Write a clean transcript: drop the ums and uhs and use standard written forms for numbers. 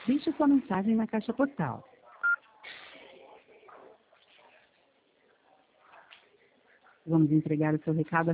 Deixe sua mensagem na caixa postal. Vamos entregar o seu recado